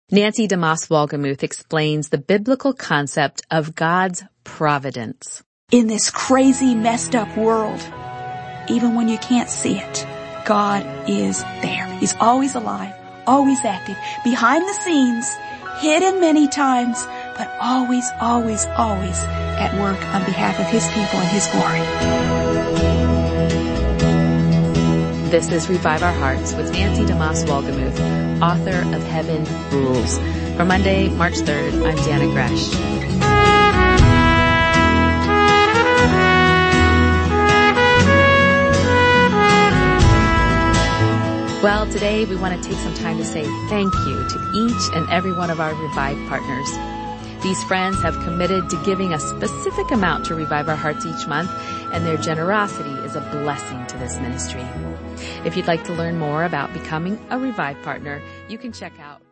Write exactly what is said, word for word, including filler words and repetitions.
Nancy DeMoss Wolgemuth explains the biblical concept of God's providence. In this crazy, messed up world, even when you can't see it, God is there. He's always alive, always active, behind the scenes, hidden many times, but always, always, always at work on behalf of His people and His glory. This is Revive Our Hearts with Nancy DeMoss Wolgemuth, author of Heaven Rules. For Monday, March third, I'm Jana Gresh. Well, today we want to take some time to say thank you to each and every one of our Revive partners. These friends have committed to giving a specific amount to Revive Our Hearts each month, and their generosity is a blessing to this ministry. If you'd like to learn more about becoming a Revive partner, you can check out